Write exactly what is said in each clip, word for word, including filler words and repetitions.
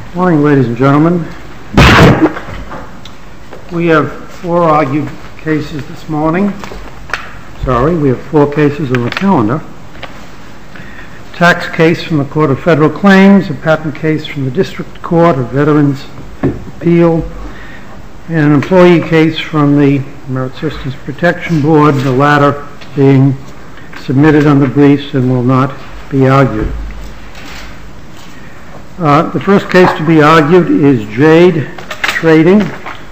Morning, ladies and gentlemen. We have four argued cases this morning. Sorry, we have four cases on the calendar. Tax case from the Court of Federal Claims, a patent case from the District Court of Veterans Appeal, and an employee case from the Merit Systems Protection Board, the latter being submitted on the briefs and will not be argued. Uh, the first case to be argued is Jade Trading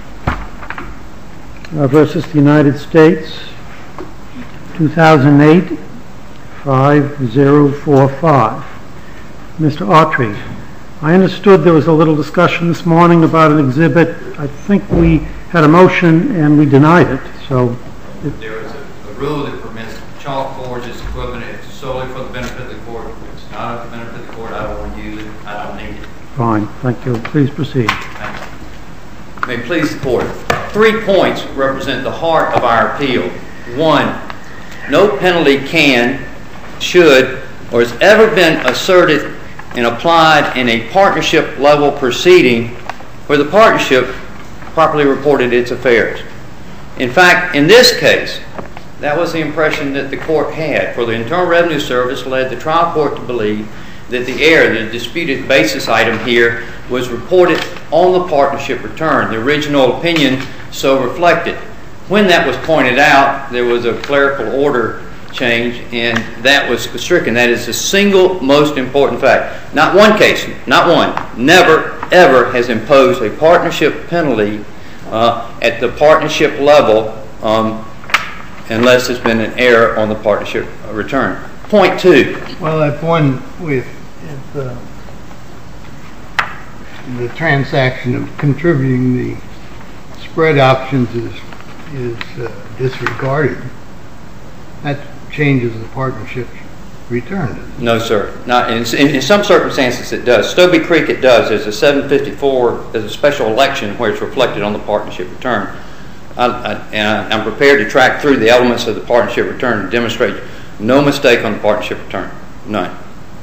uh, versus the United States, two thousand eight, five zero four five. Mister Autry, I understood there was a little discussion this morning about an exhibit. I think we had a motion and we denied it. So it there is a, a rule that permits chalk forges equipment. It's solely for the benefit of the court. If it's not for the benefit of the court, I don't want to use it. I don't need it. Fine. Thank you. Please proceed. May it please the court. Three points represent the heart of our appeal. One, no penalty can, should, or has ever been asserted and applied in a partnership level proceeding where the partnership properly reported its affairs. In fact, in this case, that was the impression that the court had, for the Internal Revenue Service led the trial court to believe that the error, the disputed basis item here, was reported on the partnership return. The original opinion so reflected. When that was pointed out, there was a clerical order change, and that was stricken. That is the single most important fact. Not one case, not one, never, ever has imposed a partnership penalty uh, at the partnership level um, unless there's been an error on the partnership return. Point two. Well, that one with if, uh, the transaction of contributing the spread options is is uh, disregarded, that changes the partnership's return. No, sir. Not in, in, in some circumstances it does. Stobie Creek it does. There's a seven fifty-four. There's a special election where it's reflected on the partnership return. I, I, and I'm prepared to track through the elements of the partnership return and demonstrate no mistake on the partnership return. None.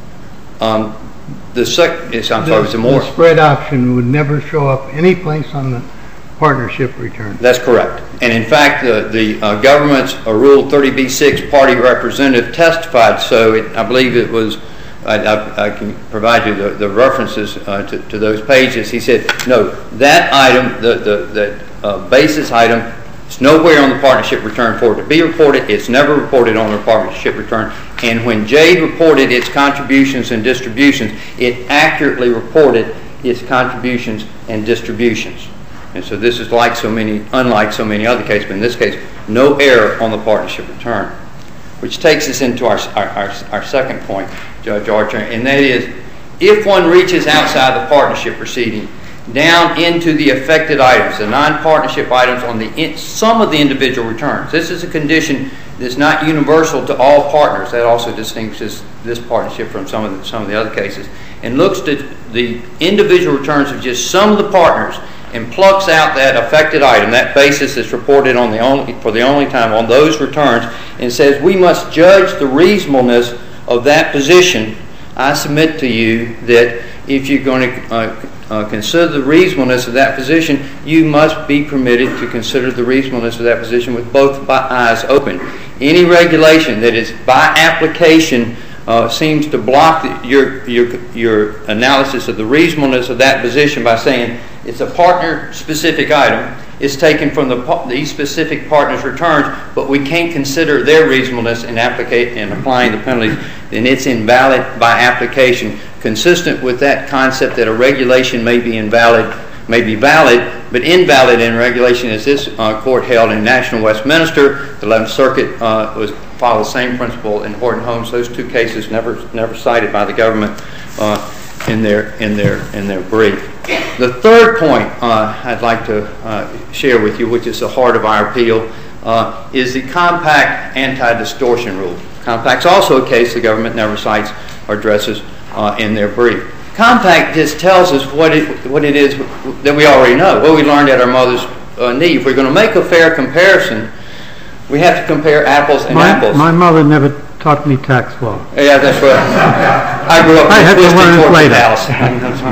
Um, the sec. I'm sorry. The, was there more? The spread option would never show up any place on the partnership return. That's correct. And in fact, the, the uh, government's uh, Rule thirty B six party representative testified. So it, I believe it was. I, I, I can provide you the, the references uh, to, to those pages. He said, no, that item, the the, the uh, basis item, it's nowhere on the partnership return for it to be reported. It's never reported on the partnership return. And when Jade reported its contributions and distributions, it accurately reported its contributions and distributions. And so this is like so many, unlike so many other cases, but in this case, no error on the partnership return. Which takes us into our, our, our, our second point, Judge Archer, and that is, if one reaches outside the partnership proceeding, down into the affected items, the non-partnership items on the in, some of the individual returns. This is a condition that's not universal to all partners. That also distinguishes this partnership from some of the, some of the other cases. And looks at the individual returns of just some of the partners and plucks out that affected item, that basis that's reported on the only, for the only time on those returns, and says we must judge the reasonableness of that position. I submit to you that if you're going to uh, uh, consider the reasonableness of that position, you must be permitted to consider the reasonableness of that position with both eyes open. Any regulation that is by application uh, seems to block the, your, your, your analysis of the reasonableness of that position by saying it's a partner-specific item. It's taken from the, these specific partners' returns, but we can't consider their reasonableness in, applica- in applying the penalties, then it's invalid by application, consistent with that concept that a regulation may be invalid, may be valid, but invalid in regulation, as this uh, court held in National Westminster. The eleventh Circuit uh, was followed the same principle in Horton Holmes. Those two cases never never cited by the government uh, in their in their in their brief. The third point uh, I'd like to uh, share with you, which is the heart of our appeal, uh, is the compact anti-distortion rule. Compact's also a case the government never cites or addresses uh, in their brief. Compact just tells us what it what it is that we already know, what we learned at our mother's uh, knee. If we're going to make a fair comparison, we have to compare apples and my, apples. My mother never taught me tax law. Yeah, that's right. I grew up in I a had to learn it later. house.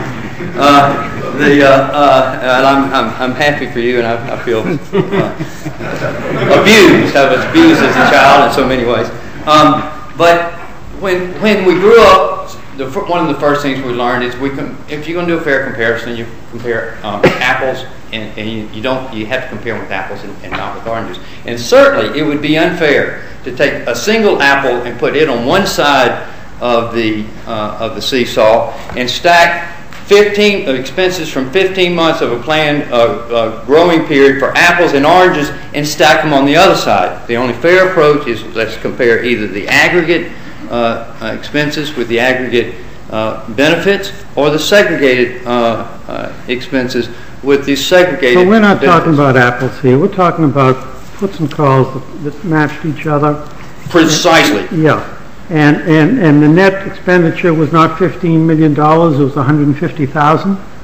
Uh, the, uh, uh, and I'm, I'm, I'm happy for you, and I, I feel uh, abused. I was abused as a child in so many ways. Um, but when, when we grew up, the, one of the first things we learned is we can, if you're going to do a fair comparison, you compare um, apples, and, and you, you don't you have to compare them with apples and, and not with oranges. And certainly, it would be unfair to take a single apple and put it on one side of the uh, of the seesaw and stack fifteen uh, expenses from fifteen months of a planned uh, uh, growing period for apples and oranges and stack them on the other side. The only fair approach is let's compare either the aggregate uh, uh, expenses with the aggregate uh, benefits, or the segregated uh, uh, expenses with the segregated But we're not benefits. talking about apples here. We're talking about puts and calls that, that matched each other. Precisely. Yeah. And, and, and the net expenditure was not fifteen million dollars, it was one hundred fifty thousand dollars?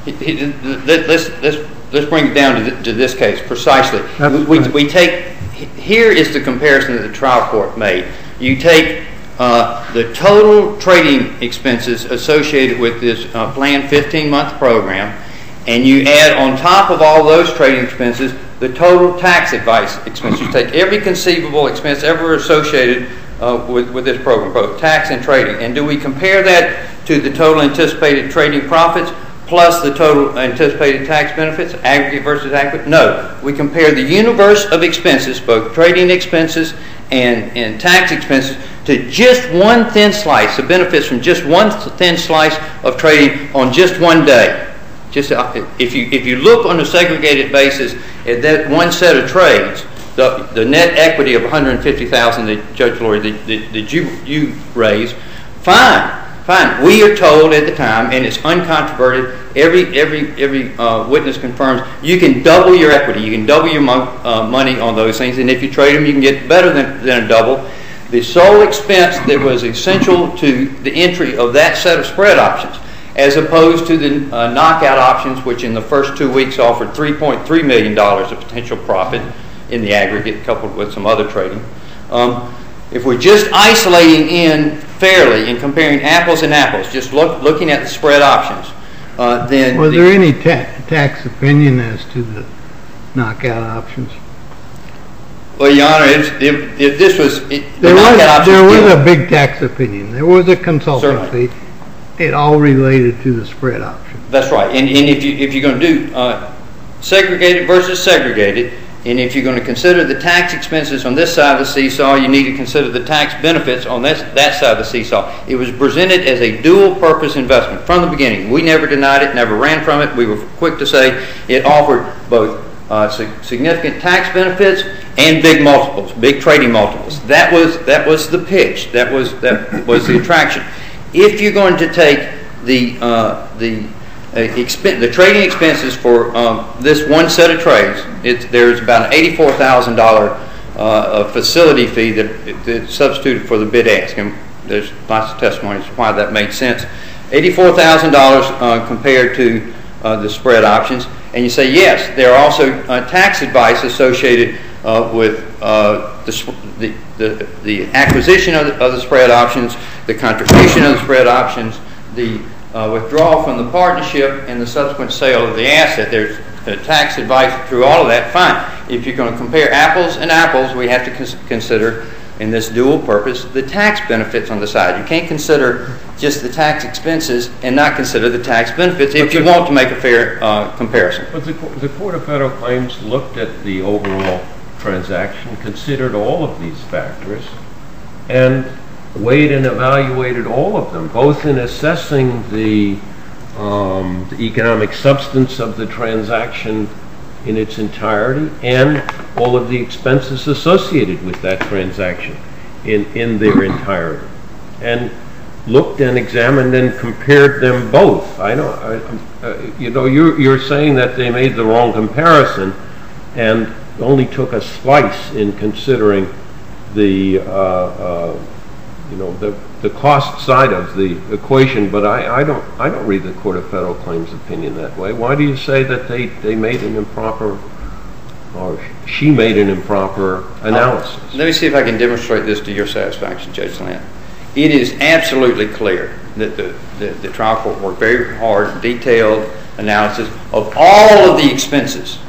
Let's, let's, let's bring it down to, th to this case, precisely. That's We, right. we take, here is the comparison that the trial court made. You take uh, the total trading expenses associated with this uh, planned fifteen-month program, and you add on top of all those trading expenses the total tax advice expenses. You take every conceivable expense ever associated uh, with, with this program, both tax and trading. And do we compare that to the total anticipated trading profits plus the total anticipated tax benefits, aggregate versus aggregate? No. We compare the universe of expenses, both trading expenses and, and tax expenses, to just one thin slice, the benefits from just one thin slice of trading on just one day. Just if you if you look on a segregated basis at that one set of trades, the the net equity of one hundred fifty thousand dollars that Judge Lori that, that, that you you raised, fine, fine. We are told at the time, and it's uncontroverted. Every every every uh, witness confirms you can double your equity, you can double your mo uh, money on those things, and if you trade them, you can get better than than a double. The sole expense that was essential to the entry of that set of spread options, as opposed to the uh, knockout options, which in the first two weeks offered three point three million dollars of potential profit in the aggregate, coupled with some other trading. Um, if we're just isolating in fairly and comparing apples and apples, just look, looking at the spread options, uh, then... Was the, there any ta tax opinion as to the knockout options? Well, Your Honor, if, if, if this was... It, the There was, knockout options there was deal- a big tax opinion. There was a consulting Certainly. fee. It all related to the spread option. That's right. And, and if, you, if you're going to do uh, segregated versus segregated, and if you're going to consider the tax expenses on this side of the seesaw, you need to consider the tax benefits on this, that side of the seesaw. It was presented as a dual-purpose investment from the beginning. We never denied it, never ran from it. We were quick to say it offered both uh, sig significant tax benefits and big multiples, big trading multiples. That was, that was the pitch. That was, that was the attraction. If you're going to take the uh, the uh, expen the trading expenses for um, this one set of trades, it's, there's about an eighty-four thousand dollar uh, facility fee that that's substituted for the bid ask, and there's lots of testimonies why that made sense. eighty-four thousand dollars uh, compared to uh, the spread options, and you say yes, there are also uh, tax advice associated uh, with uh, the, the the the acquisition of the, of the spread options, the contribution of the spread options, the uh, withdrawal from the partnership, and the subsequent sale of the asset. There's uh, tax advice through all of that. Fine. If you're going to compare apples and apples, we have to cons consider, in this dual purpose, the tax benefits on the side. You can't consider just the tax expenses and not consider the tax benefits if you want to make a fair uh, comparison. But the, the Court of Federal Claims looked at the overall transaction, considered all of these factors, and weighed and evaluated all of them, both in assessing the, um, the economic substance of the transaction in its entirety and all of the expenses associated with that transaction in, in their entirety, and looked and examined and compared them both. I know, I, uh, you know, you're, you're saying that they made the wrong comparison and only took a slice in considering the, uh, uh, you know, the, the cost side of the equation, but I, I don't, I don't read the Court of Federal Claims opinion that way. Why do you say that they, they made an improper, or she made an improper analysis? Let me see if I can demonstrate this to your satisfaction, Judge Land. It is absolutely clear that the, the, the trial court worked very hard, detailed analysis of all of the expenses.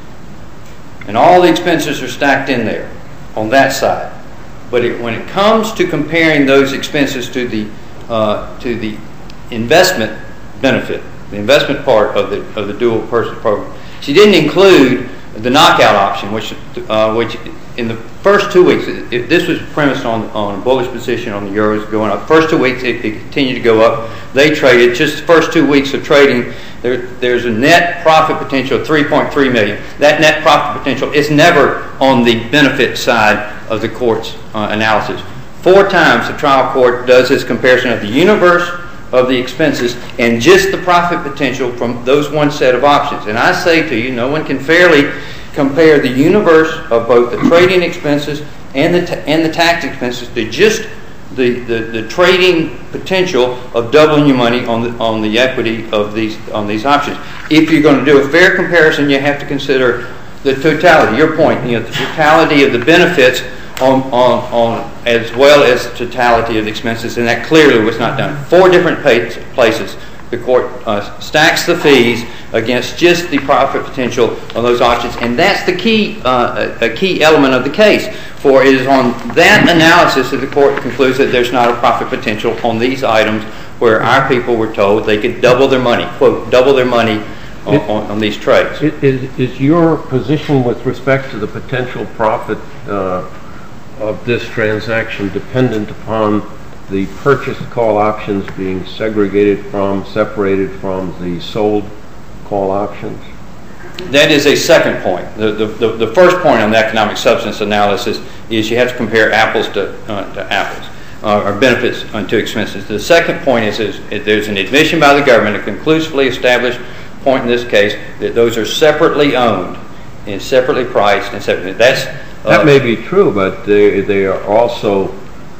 And all the expenses are stacked in there on that side. But it, when it comes to comparing those expenses to the uh, to the investment benefit, the investment part of the of the dual purchase program, she didn't include the knockout option, which uh, which in the first two weeks, it, it, this was premised on on a bullish position on the euros going up. First two weeks, it, it continued to go up. They traded just the first two weeks of trading. There, there's a net profit potential of three point three million dollars. That net profit potential is never on the benefit side of the court's uh, analysis. Four times the trial court does this comparison of the universe of the expenses and just the profit potential from those one set of options. And I say to you, no one can fairly compare the universe of both the trading expenses and the ta- and the tax expenses to just the, the, the trading potential of doubling your money on the on the equity of these on these options. If you're going to do a fair comparison, you have to consider the totality. Your point, you know, the totality of the benefits on on on as well as the totality of the expenses, and that clearly was not done. Four different pay- places the court uh, stacks the fees against just the profit potential on those options, and that's the key uh, a, a key element of the case. For it is on that analysis that the court concludes that there's not a profit potential on these items where our people were told they could double their money, quote, double their money on, it, on, on these trades. It, is, is your position with respect to the potential profit uh, of this transaction dependent upon the purchased call options being segregated from, separated from the sold call options? That is a second point. The, the, the, the first point on the economic substance analysis is you have to compare apples to, uh, to apples, uh, or benefits uh, to expenses. The second point is, is, is there's an admission by the government, a conclusively established point in this case, that those are separately owned and separately priced and separately. That's, uh, that may be true, but they, they are also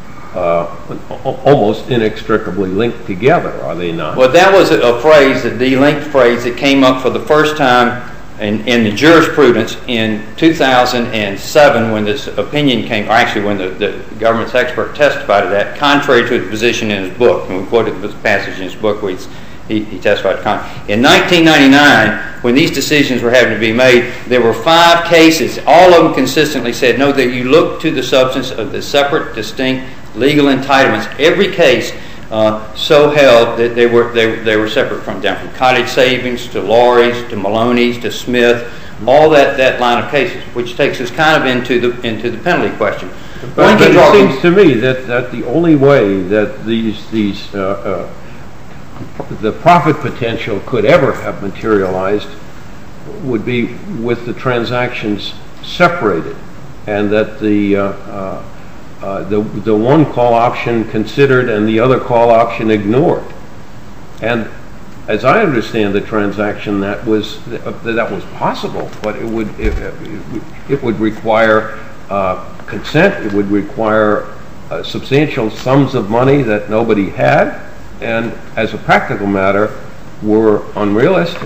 uh, almost inextricably linked together, are they not? Well, that was a, a phrase, a de-linked phrase that came up for the first time In, in the jurisprudence in two thousand seven when this opinion came, or actually when the, the government's expert testified to that, contrary to his position in his book. And we quoted this passage in his book where he, he testified to con- In nineteen ninety-nine, when these decisions were having to be made, there were five cases. All of them consistently said, no, that you look to the substance of the separate, distinct legal entitlements. Every case Uh, so held that they were they, they were separate from down from Cottage Savings to Laurie's to Maloney's to Smith, all that, that line of cases, which takes us kind of into the into the penalty question. But, but it seems to me that, that the only way that these these uh, uh, the profit potential could ever have materialized would be with the transactions separated, and that the uh, uh, Uh, the the one call option considered and the other call option ignored. And as I understand the transaction, that was uh, that was possible, but it would it, it would require uh, consent. It would require uh, substantial sums of money that nobody had, and as a practical matter, were unrealistic.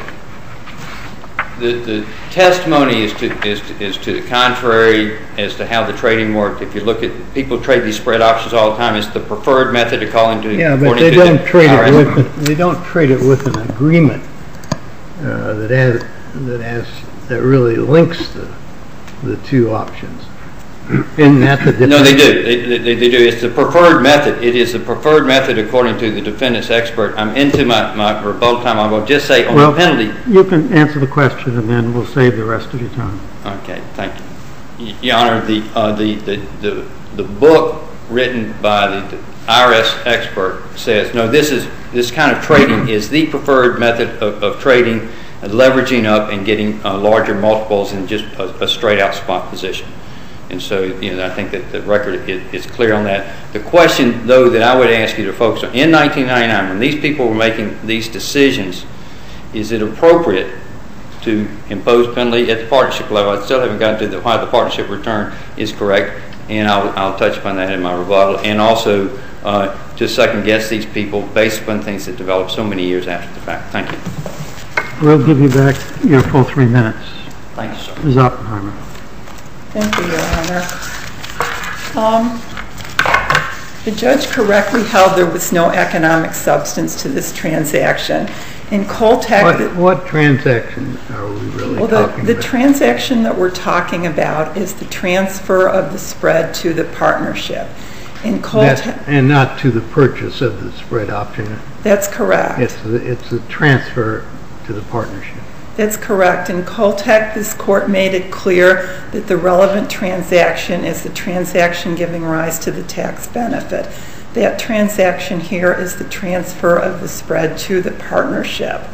The, the testimony is to, is to is to the contrary as to how the trading worked. If you look at people trade these spread options all the time, it's the preferred method according to yeah, but they don't trade it with they don't trade it with an agreement uh, that has that has that really links the the two options. Isn't that the difference? No, they do. They, they, they do. It's the preferred method. It is the preferred method according to the defendant's expert. I'm into my, my rebuttal time. I will just say on well, the penalty. You can answer the question, and then we'll save the rest of your time. Okay, thank you. Your Honor, the uh, the, the the the book written by the, the I R S expert says no. This is this kind of trading is the preferred method of, of trading, and leveraging up and getting uh, larger multiples in just a, a straight out spot position. And so, you know, I think that the record is, is clear on that. The question, though, that I would ask you to focus on, in nineteen ninety-nine, when these people were making these decisions, is it appropriate to impose penalty at the partnership level? I still haven't gotten to the, why the partnership return is correct, and I'll, I'll touch upon that in my rebuttal, and also uh, to second-guess these people based upon things that developed so many years after the fact. Thank you. We'll give you back your full three minutes. Thank you, sir. Miz Oppenheimer. Thank you, Your Honor. Um, The judge correctly held there was no economic substance to this transaction. In Coltec... What, what transaction are we really well, talking the, about? The transaction that we're talking about is the transfer of the spread to the partnership. In Coltec... That, and not to the purchase of the spread option. That's correct. It's the, it's the transfer to the partnership. That's correct. In Coltec, this court made it clear that the relevant transaction is the transaction giving rise to the tax benefit. That transaction here is the transfer of the spread to the partnership.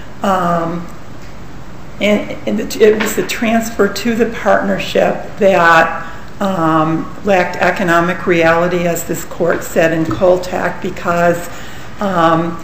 Um, and and it, it was the transfer to the partnership that um, lacked economic reality, as this court said in Coltec, because um,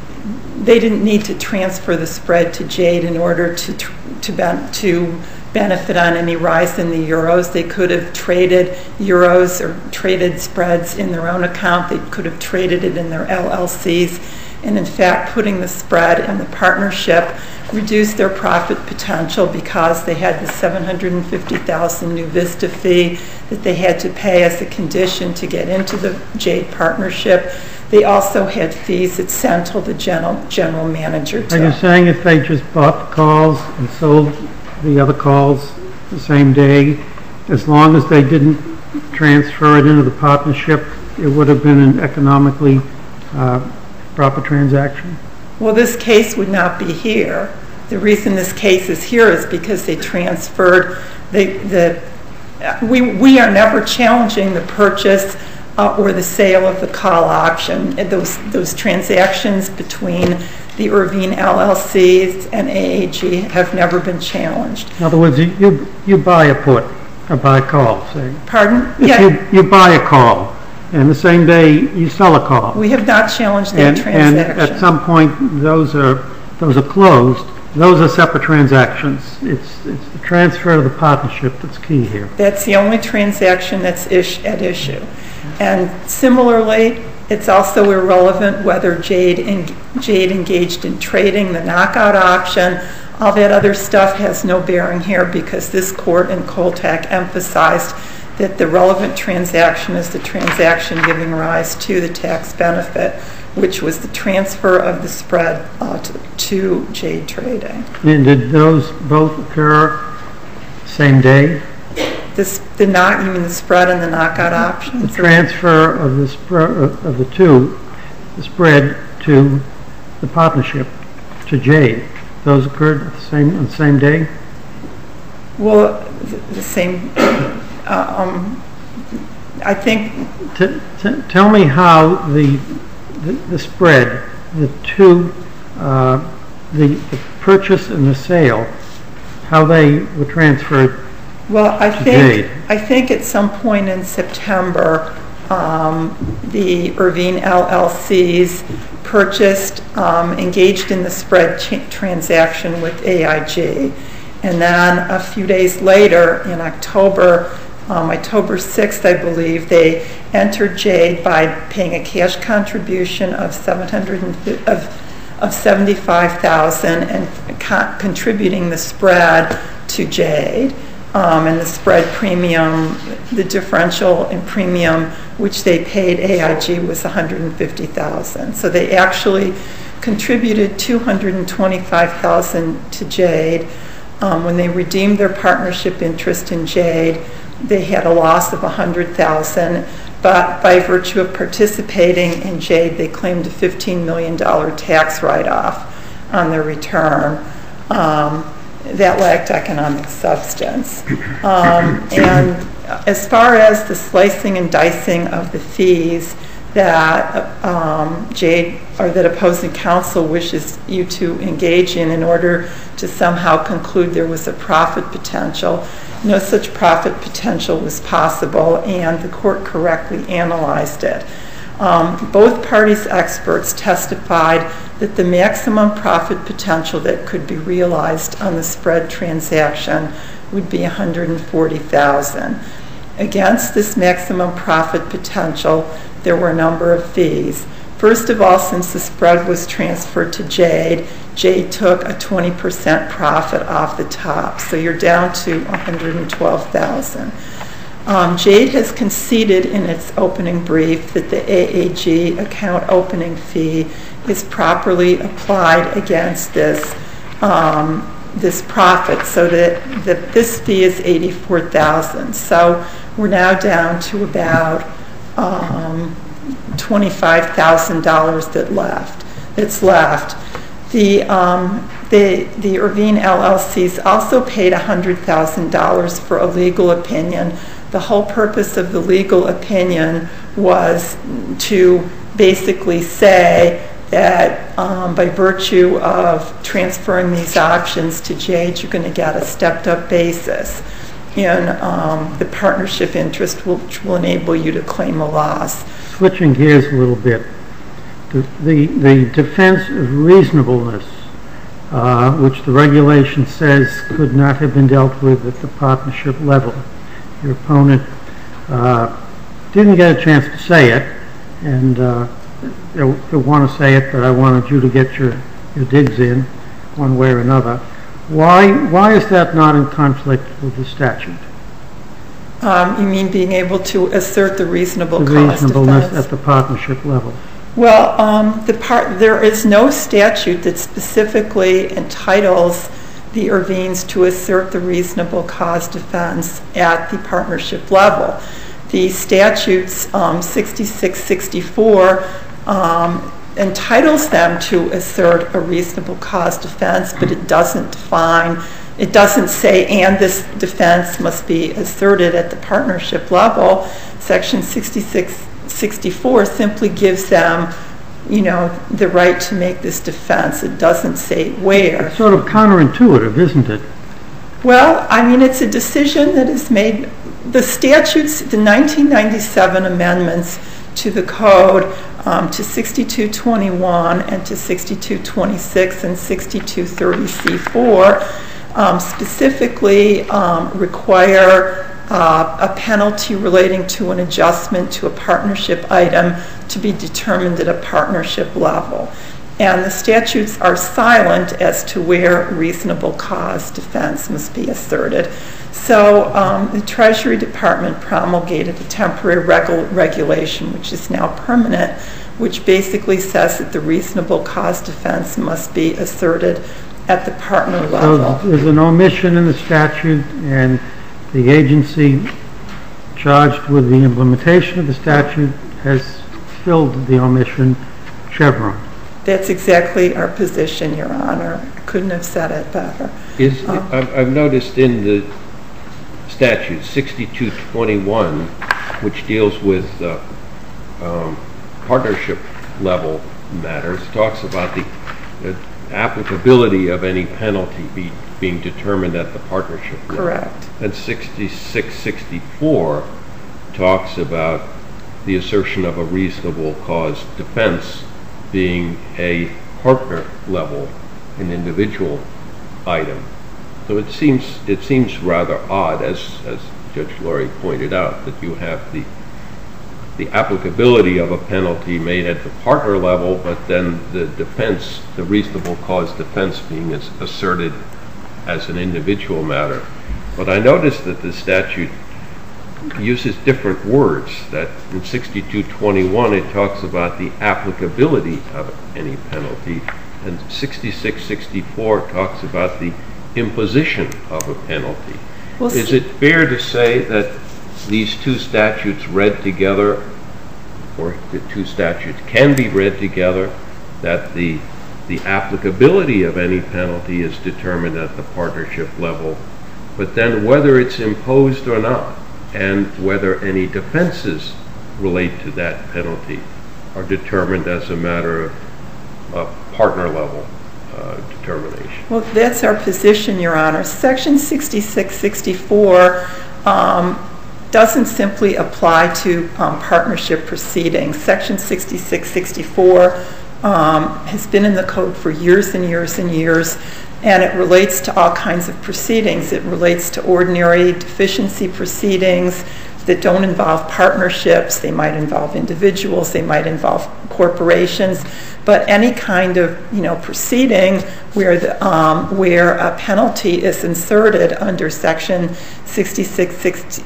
they didn't need to transfer the spread to Jade in order to to, ben- to benefit on any rise in the euros. They could have traded euros or traded spreads in their own account. They could have traded it in their L L Cs. And in fact, putting the spread in the partnership reduced their profit potential because they had the seven hundred fifty thousand dollars new Vista fee that they had to pay as a condition to get into the Jade partnership. They also had fees that Central, the general, general manager, took. Are you saying if they just bought the calls and sold the other calls the same day, as long as they didn't transfer it into the partnership, it would have been an economically uh, proper transaction? Well, this case would not be here. The reason this case is here is because they transferred the, the we, we are never challenging the purchase Uh, or the sale of the call option. And those those transactions between the Irvine L L Cs and A A G have never been challenged. In other words, you you, you buy a put or buy a call, say. Pardon? If Yeah. you, you buy a call, and the same day you sell a call. We have not challenged that and, transaction. And at some point, those are those are closed. Those are separate transactions. It's it's the transfer of the partnership that's key here. That's the only transaction that's ish, at issue. And similarly, it's also irrelevant whether Jade, en- Jade engaged in trading the knockout option. All that other stuff has no bearing here because this court in Coltec emphasized that the relevant transaction is the transaction giving rise to the tax benefit, which was the transfer of the spread uh, to, to Jade Trading. And did those both occur same day? This, the not, you mean the spread and the knockout option? The transfer of the spread of the two, the spread to the partnership, to Jade. Those occurred at the same on the same day. Well, the, the same. Uh, um, I think. T- t- tell me how the the, the spread, the two, uh, the, the purchase and the sale, how they were transferred. Well, I to think Jade. I think at some point in September, um, the Irvine L L Cs purchased, um, engaged in the spread ch- transaction with A I G, and then a few days later, in October, um, October sixth, I believe, they entered Jade by paying a cash contribution of seven hundred of of seventy-five thousand and con- contributing the spread to Jade. Um, and the spread premium, the differential in premium which they paid A I G was one hundred fifty thousand dollars. So they actually contributed two hundred twenty-five thousand dollars to Jade. Um, when they redeemed their partnership interest in Jade, they had a loss of one hundred thousand dollars. But by virtue of participating in Jade, they claimed a fifteen million dollars tax write-off on their return. Um, that lacked economic substance. Um, and as far as the slicing and dicing of the fees that um, Jade or that opposing counsel wishes you to engage in in order to somehow conclude there was a profit potential, no such profit potential was possible, and the court correctly analyzed it. Um, both parties' experts testified that the maximum profit potential that could be realized on the spread transaction would be one hundred forty thousand dollars. Against this maximum profit potential, there were a number of fees. First of all, since the spread was transferred to Jade, Jade took a twenty percent profit off the top, so you're down to one hundred twelve thousand dollars. Um, Jade has conceded in its opening brief that the A A G account opening fee is properly applied against this um, this profit, so that, that this fee is eighty-four thousand dollars. So we're now down to about um, twenty-five thousand dollars that left. That's left. The um, the the Irvine L L Cs also paid one hundred thousand dollars for a legal opinion. The whole purpose of the legal opinion was to basically say that um, by virtue of transferring these options to Jade, you're going to get a stepped-up basis in um, the partnership interest, which will enable you to claim a loss. Switching gears a little bit, the, the, the defense of reasonableness, uh, which the regulation says could not have been dealt with at the partnership level. Your opponent uh, didn't get a chance to say it, and uh, they, they want to say it, but I wanted you to get your, your digs in one way or another. Why, why is that not in conflict with the statute? Um, you mean being able to assert the reasonable the cost reasonableness defense? at the partnership level? Well, um, the part, there is no statute that specifically entitles the Irvines to assert the reasonable cause defense at the partnership level. The statutes um, sixty-six sixty-four um, entitles them to assert a reasonable cause defense, but it doesn't define, it doesn't say, and this defense must be asserted at the partnership level. Section sixty-six sixty-four simply gives them, you know, the right to make this defense. It doesn't say where. It's sort of counterintuitive, isn't it? Well, I mean, it's a decision that is made. The statutes, the nineteen ninety-seven amendments to the code, um, to sixty-two twenty-one and to sixty-two twenty-six and sixty-two thirty C four, um, specifically um, require Uh, a penalty relating to an adjustment to a partnership item to be determined at a partnership level. And the statutes are silent as to where reasonable cause defense must be asserted. So um, the Treasury Department promulgated a temporary regu- regulation, which is now permanent, which basically says that the reasonable cause defense must be asserted at the partner level. So there's an omission in the statute, and the agency charged with the implementation of the statute has filled the omission chevron. That's exactly our position, Your Honor. I couldn't have said it better. Is, um, I've, I've noticed in the statute sixty-two twenty-one, which deals with uh, um, partnership level matters, talks about the, the applicability of any penalty be, being determined at the partnership level. Correct. And sixty-six sixty-four talks about the assertion of a reasonable cause defense being a partner level, an individual item. So it seems it seems rather odd, as as Judge Laurie pointed out, that you have the the applicability of a penalty made at the partner level, but then the defense, the reasonable cause defense, being as asserted as an individual matter. But I noticed that the statute uses different words. That in sixty-two twenty-one it talks about the applicability of any penalty, and sixty-six sixty-four talks about the imposition of a penalty. Well, is it fair to say that these two statutes read together, or the two statutes can be read together, that the the applicability of any penalty is determined at the partnership level, but then whether it's imposed or not, and whether any defenses relate to that penalty, are determined as a matter of uh, partner level uh, determination? Well, that's our position, Your Honor. Section sixty-six sixty-four um, doesn't simply apply to um, partnership proceedings. Section sixty-six sixty-four um, has been in the code for years and years and years, and it relates to all kinds of proceedings. It relates to ordinary deficiency proceedings. that don't involve partnerships. They might involve individuals, they might involve corporations, but any kind of, you know, proceeding where the, um, where a penalty is inserted under Section sixty-six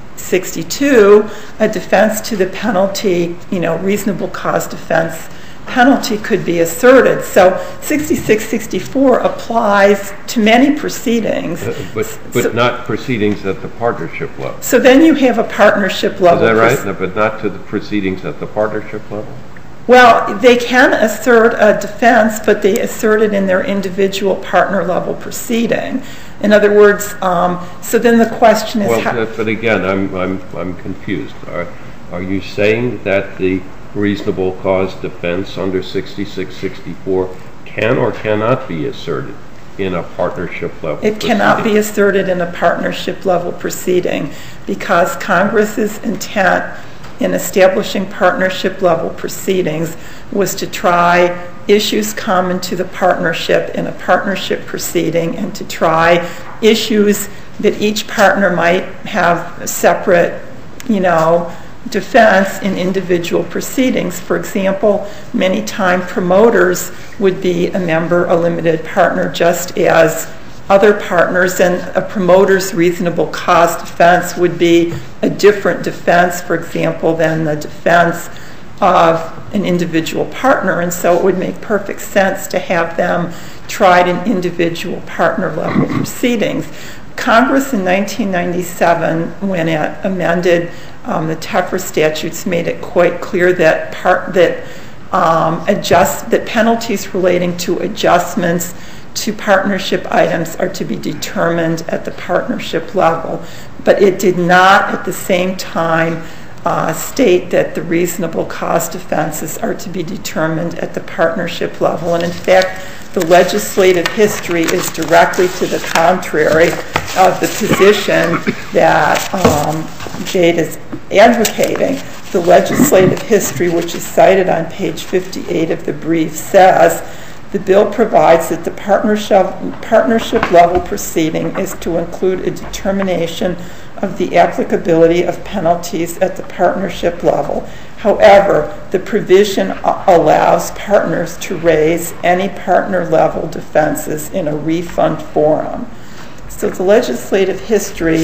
sixty-two, a defense to the penalty, you know, reasonable cause defense penalty could be asserted. So sixty-six sixty-four applies to many proceedings. Uh, but but so, not proceedings at the partnership level. So then you have a partnership level. Is that right? No, but not to the proceedings at the partnership level? Well, they can assert a defense, but they assert it in their individual partner level proceeding. In other words, um, so then the question is well, how... But again, I'm, I'm, I'm confused. Are, are you saying that the reasonable cause defense under sixty-six sixty-four can or cannot be asserted in a partnership level It proceeding? Cannot be asserted in a partnership level proceeding because Congress's intent in establishing partnership level proceedings was to try issues common to the partnership in a partnership proceeding and to try issues that each partner might have a separate, you know, defense in individual proceedings. For example, many times promoters would be a member, a limited partner, just as other partners, and a promoter's reasonable cause defense would be a different defense, for example, than the defense of an individual partner, and so it would make perfect sense to have them tried in individual partner level proceedings. Congress in nineteen ninety-seven, when it amended um, the TEFRA statutes, made it quite clear that part that um, adjust that penalties relating to adjustments to partnership items are to be determined at the partnership level, but it did not at the same time uh, state that the reasonable cause defenses are to be determined at the partnership level. And in fact, the legislative history is directly to the contrary of the position that um, Jade is advocating. The legislative history, which is cited on page fifty-eight of the brief, says the bill provides that the partnership, partnership level proceeding is to include a determination of the applicability of penalties at the partnership level. However, the provision a- allows partners to raise any partner level defenses in a refund forum. So the legislative history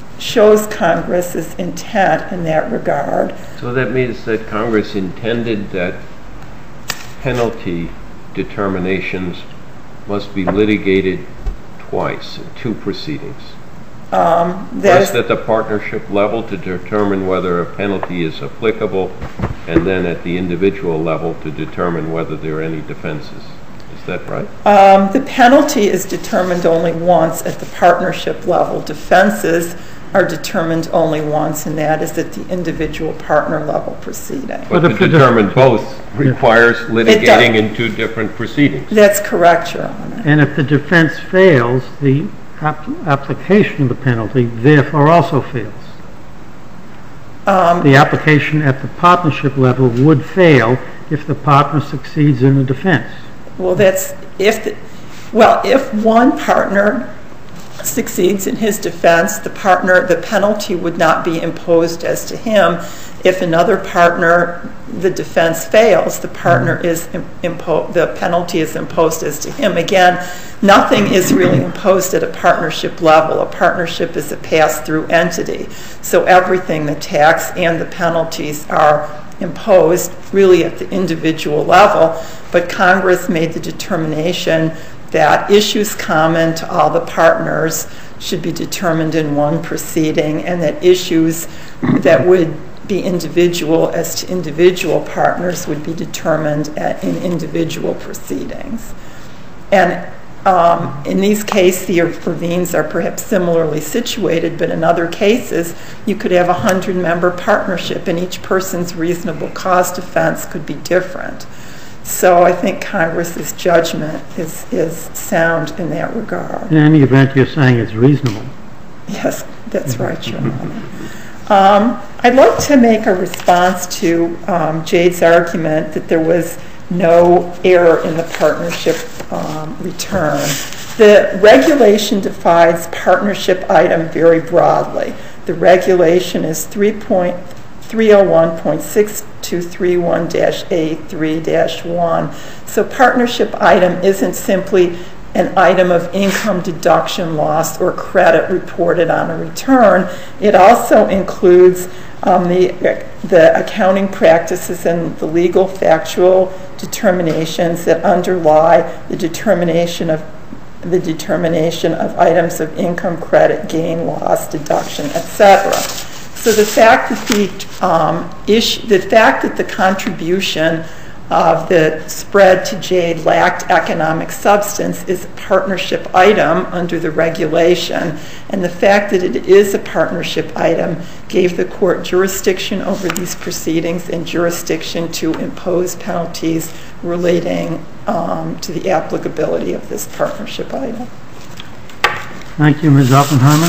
shows Congress's intent in that regard. So that means that Congress intended that penalty determinations must be litigated twice in two proceedings. Um, First at the partnership level to determine whether a penalty is applicable, and then at the individual level to determine whether there are any defenses. Is that right? Um, the penalty is determined only once at the partnership level. Defenses are determined only once, and that is at the individual partner level proceeding. But to determine both requires litigating in two different proceedings. That's correct, Your Honor. And if the defense fails, the ap- application of the penalty therefore also fails. Um, the application at the partnership level would fail if the partner succeeds in the defense. Well, that's if the, well, if one partner succeeds in his defense, the partner, the penalty would not be imposed as to him. If another partner, the defense fails, the partner is impo- the penalty is imposed as to him. Again, nothing is really imposed at a partnership level. A partnership is a pass-through entity, so everything, the tax and the penalties, are imposed really at the individual level. But Congress made the determination that issues common to all the partners should be determined in one proceeding, and that issues that would be individual as to individual partners would be determined at, in individual proceedings. And um, in these cases, the ravines are perhaps similarly situated, but in other cases, you could have a hundred-member partnership, and each person's reasonable cause defense could be different. So I think Congress's judgment is, is sound in that regard. In any event, you're saying it's reasonable. Yes, that's right, Your Honor. Um, I'd like to make a response to um, Jade's argument that there was no error in the partnership um, return. The regulation defines partnership item very broadly. The regulation is three oh one point six two three one A three dash one. So partnership item isn't simply an item of income deduction loss or credit reported on a return. It also includes um, the, the accounting practices and the legal factual determinations that underlie the determination of the determination of items of income, credit, gain, loss, deduction, et cetera. So the fact that the um, issue, the fact that the contribution of the spread to Jade lacked economic substance is a partnership item under the regulation, and the fact that it is a partnership item gave the court jurisdiction over these proceedings and jurisdiction to impose penalties relating um, to the applicability of this partnership item. Thank you, Miz Oppenheimer.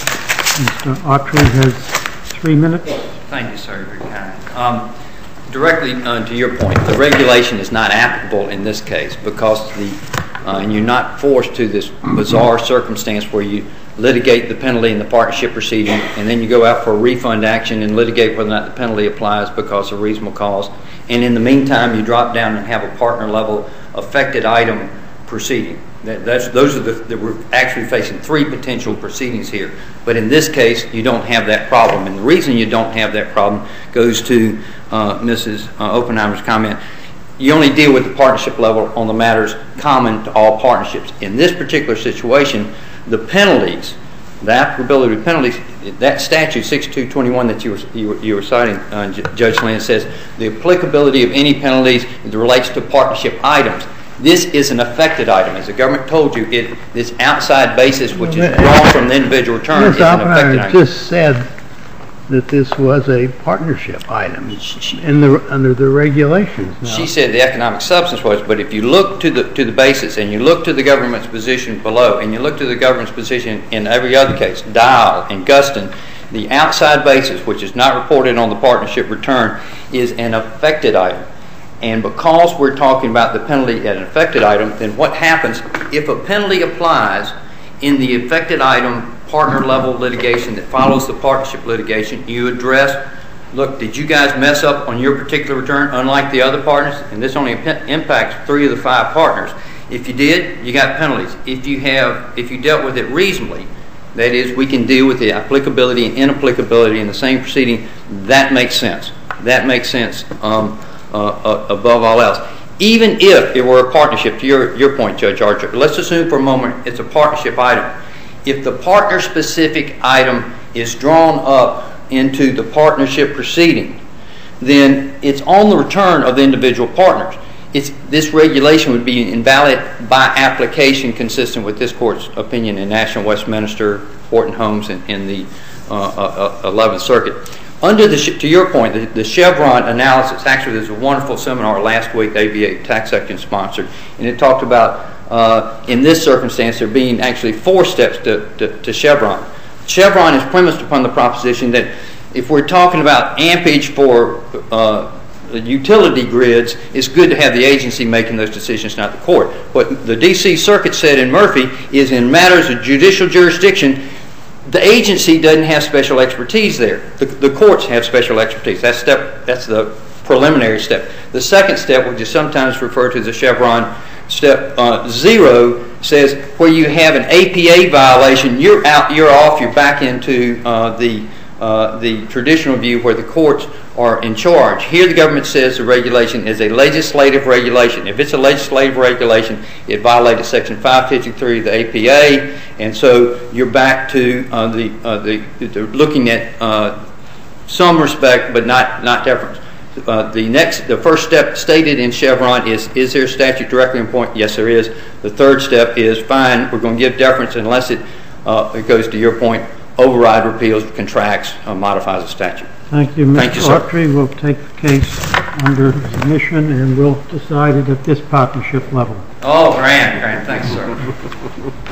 Mister Autry has three minutes. Thank you, sir. Very kind. Um, Directly uh, to your point, the regulation is not applicable in this case because the, uh, and you're not forced to this bizarre circumstance where you litigate the penalty in the partnership proceeding and then you go out for a refund action and litigate whether or not the penalty applies because of reasonable cause. And in the meantime, you drop down and have a partner level affected item proceeding. That, that's, those are the, that we're actually facing three potential proceedings here. But in this case, you don't have that problem. And the reason you don't have that problem goes to uh, Missus Uh, Oppenheimer's comment. You only deal with the partnership level on the matters common to all partnerships. In this particular situation, the penalties, the applicability of penalties, that statute sixty-two twenty-one that you were, you were, you were citing, uh, Judge Lynn, says the applicability of any penalties that relates to partnership items. This is an affected item. As the government told you, it, this outside basis, which is drawn from the individual return, is an affected item. Miz just said that this was a partnership item in the, under the regulations. Now, she said the economic substance was, but if you look to the to the basis and you look to the government's position below and you look to the government's position in every other case, Dial and Guston, the outside basis, which is not reported on the partnership return, is an affected item. And because we're talking about the penalty at an affected item, then what happens if a penalty applies in the affected item partner level litigation that follows the partnership litigation, you address, look, did you guys mess up on your particular return unlike the other partners? And this only impacts three of the five partners. If you did, you got penalties. If you have, if you dealt with it reasonably, that is, we can deal with the applicability and inapplicability in the same proceeding, that makes sense. That makes sense. Um, Uh, uh, above all else. Even if it were a partnership, to your, your point, Judge Archer, let's assume for a moment it's a partnership item. If the partner-specific item is drawn up into the partnership proceeding, then it's on the return of the individual partners. It's, this regulation would be invalid by application consistent with this Court's opinion in National Westminster, Horton Holmes, and in the uh, uh, eleventh Circuit. Under the, to your point, the, the Chevron analysis, actually there's a wonderful seminar last week the A B A tax section sponsored, and it talked about, uh, in this circumstance, there being actually four steps to, to, to Chevron. Chevron is premised upon the proposition that if we're talking about ampage for uh, utility grids, it's good to have the agency making those decisions, not the court. What the D C Circuit said in Murphy is in matters of judicial jurisdiction, the agency doesn't have special expertise there. The, the courts have special expertise. That's step. That's the preliminary step. The second step, which is sometimes referred to as the Chevron step uh, zero, says where you have an A P A violation, you're out, you're off, you're back into uh, the uh, the traditional view where the courts are in charge. Here the government says the regulation is a legislative regulation. If it's a legislative regulation, it violated Section five fifty-three of the A P A, and so you're back to uh, the, uh, the, the looking at uh, some respect, but not not deference. Uh, the next, the first step stated in Chevron is: is there a statute directly in point? Yes, there is. The third step is: fine, we're going to give deference unless it uh, it goes to your point. Override, repeals, contracts, uh, modifies the statute. Thank you, Mister Autry. We'll take the case under submission and we'll decide it at this partnership level. Oh, grand, grand. Thanks, sir.